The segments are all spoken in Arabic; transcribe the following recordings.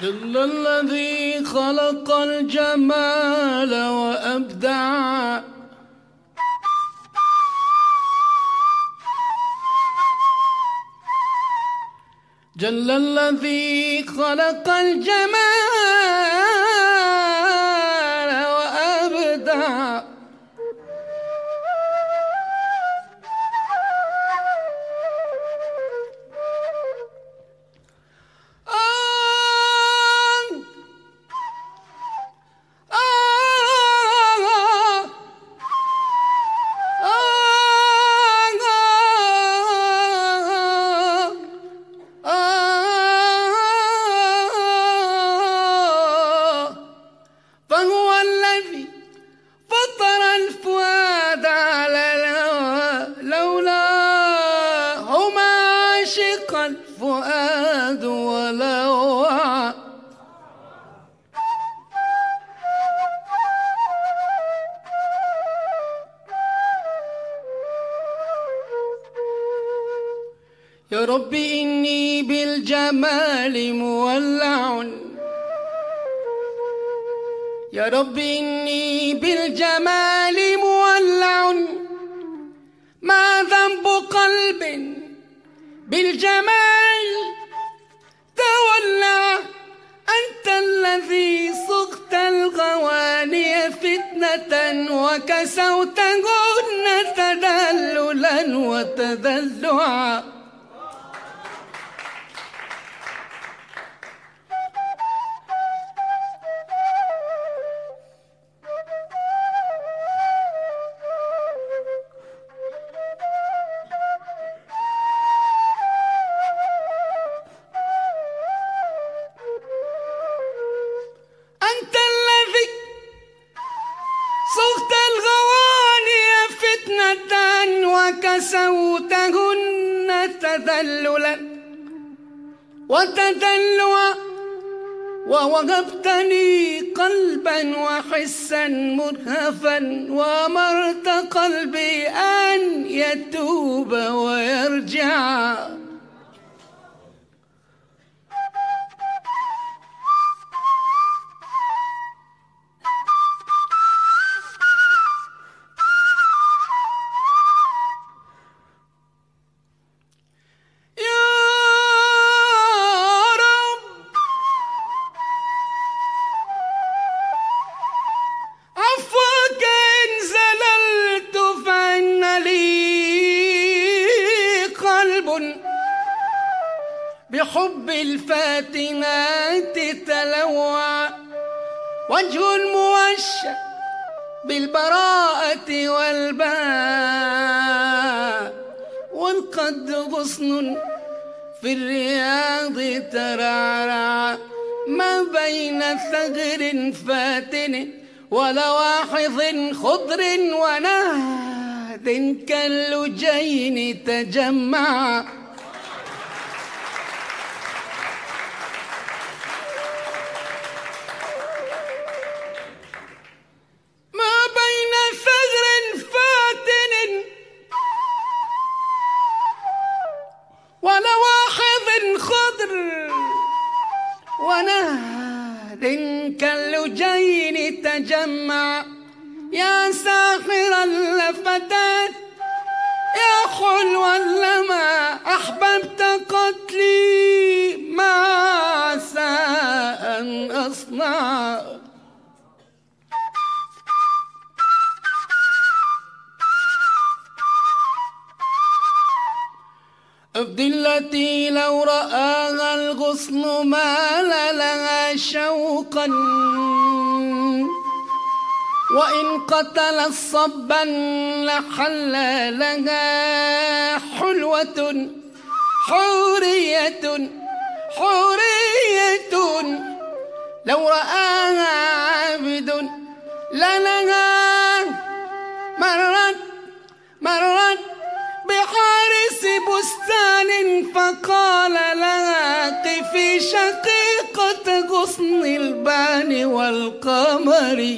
جل الذي خلق الجمال وأبدع، جل الذي خلق الجمال وأبدع، الفؤاد ولوعا. يا رب إني بالجمال مولع، يا رب إني بالجمال مولع، ما ذنب قلب بالجمال تولع. أنت الذي صغت الغواني فتنة وكسوتهن تدللا وتدلعا. أنت الذي صغت الغواني فتنة وكسوتهن تذللا وتدلعا، ووهبتني قلبا وحسا مرهفا، وأمرت قلبي أن يتوب ويرجع. بحب الفاتنات تلوع، وجه موشى بالبراءة والباء، والقد غصن في الرياض ترعرع، ما بين ثغر فاتن ولواحظ خضر ونهد كاللجين تجمع. ولواحظ خضر ونهر كاللجين تجمع. يا ساحر اللفتات يا حلوا لما أحببت قتلي، ما عسى أن أصنع. افدي التي لو رآها الغصن مال لها شوقا، وإن قتل الصبا لحل لها حلوة حورية حورية. لو رآها عابد لنها مرت بحارس بستان، فقال لها قفي شقيقة غصن البان والقمر.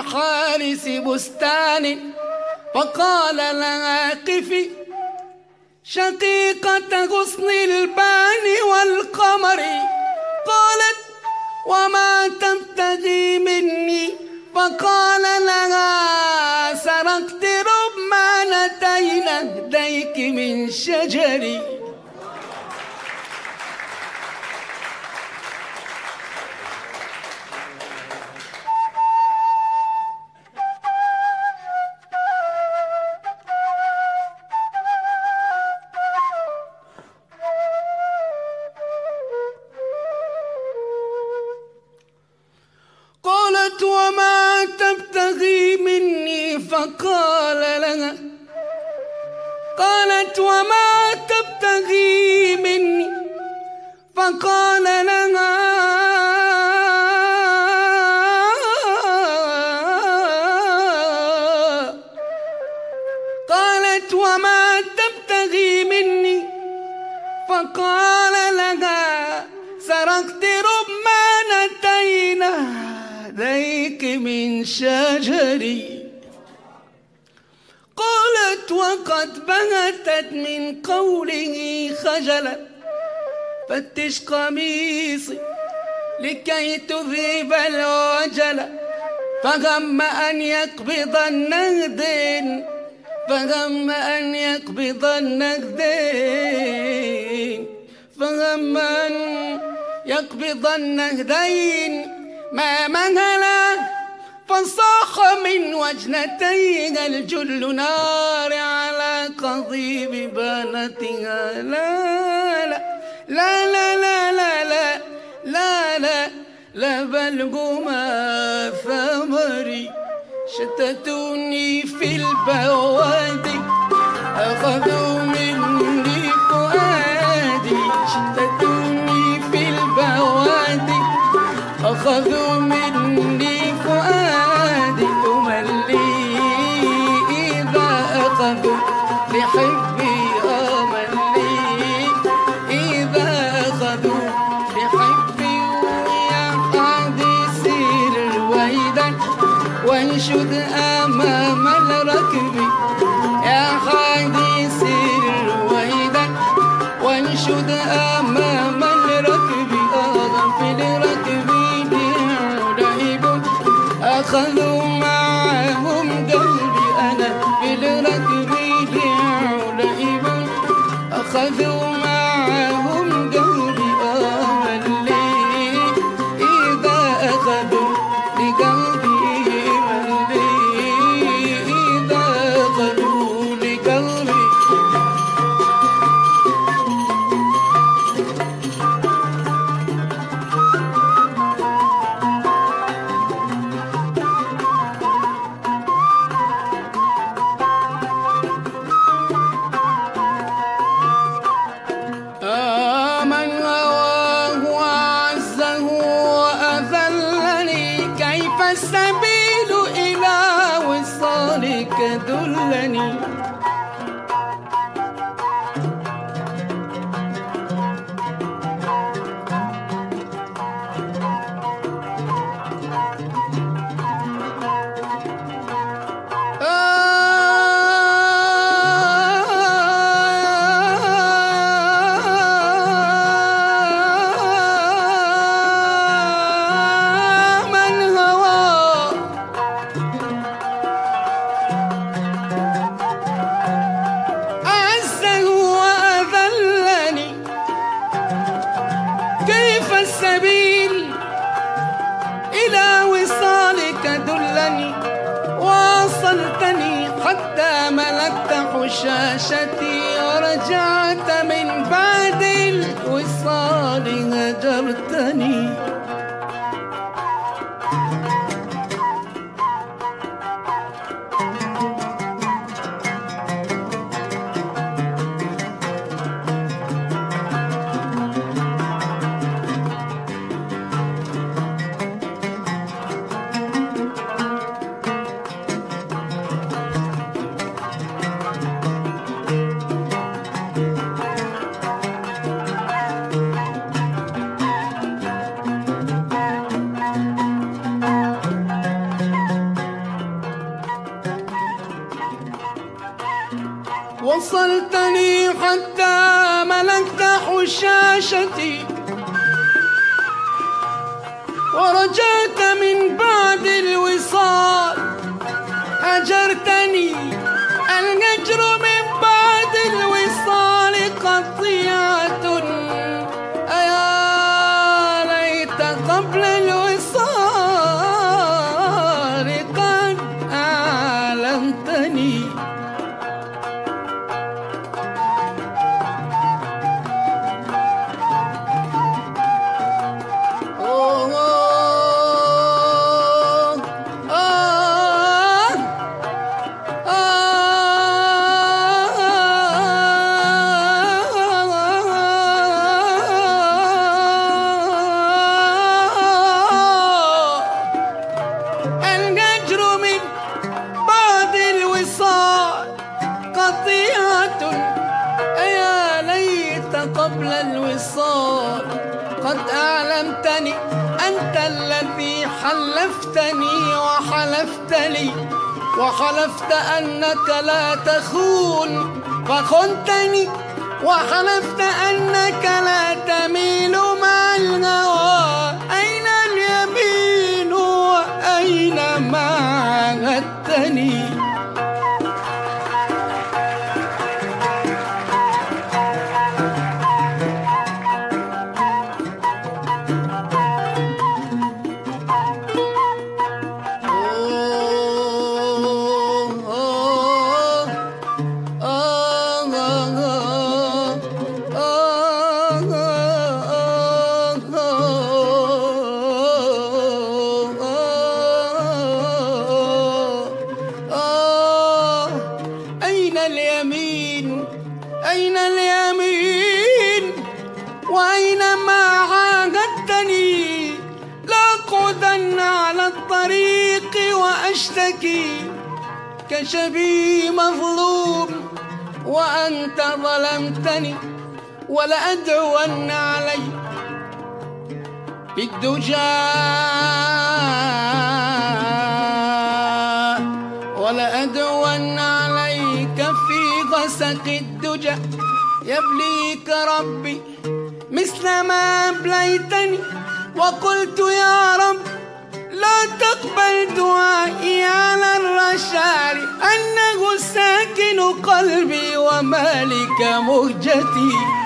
بحارس بستان فقال لها قفي شقيقة غصن البان والقمر. قالت وما تبتغي مني؟ فقال لها سرقت رمانتين أهديك من شجري. قالت وما تبتغي مني؟ فقال لها قالت وما تبتغي مني؟ فقال لها قالت وما تبتغي مني؟ فقال لها سرقت رمانتين أهديك من شجري. قالت وقد بهتت من قوله خجلا فتش قميصي لكي تذهب الوجل. فهم أن يقبض النهدين فهم أن يقبض النهدين فهم أن يقبض النهدين ما مهلا فصاح من وجنتيها الجل نار على قضيب بانتها. لا لا لا لا لا لا لا لا لا بلغما ثمري شتتوني في البوادي أخذوا مني فؤادي شتتوني في البوادي أخذوا مني فؤادي أملي إذا أخذوا لحبي أملي إذا أخذوا لحبي. ويا حديثي الرويدا وانشد أمام الركب يا حديثي الرويدا وانشد أمام الركب في الركب أخذوا معهم قلبي أنا في الركب لعب أخذوا معهم قلبي أملي إذا أخذوا لقلبي ملي إذا أخذوا لقلبي. من هواه وعزه وأذلني كيف السبيل إلى وصالك دلني. السبيل إلى وصالك دلني واصلتني حتى ملكت حشاشتي ورجعت من بعد الوصال هجرتني. وصلتني حتى ملكت حشاشتي ورجعت من بعد الوصال هجرتني الهجر من بعد الوصال قطيعة أيا ليت قبل الوصال قد أعلمتني قبل الوصال قد أعلمتني أنت الذي حلفتني وحلفت لي وحلفت أنك لا تخون فخنتني وحلفت أنك لا تميل مع الهوى أين اليمين وأين ما عاهدتني أين اليمين وأين ما عاهدتني لأقعدن على الطريق وأشتكي كشبيه مظلوم وأنت ظلمتني ولأدعون علي بالدجى ولأدعون عليك في غسق الدجى يبليك ربي مثل ما أبليتني وقلت يا رب لا تقبل دعائي على الرشار أنه ساكن قلبي ومالك مهجتي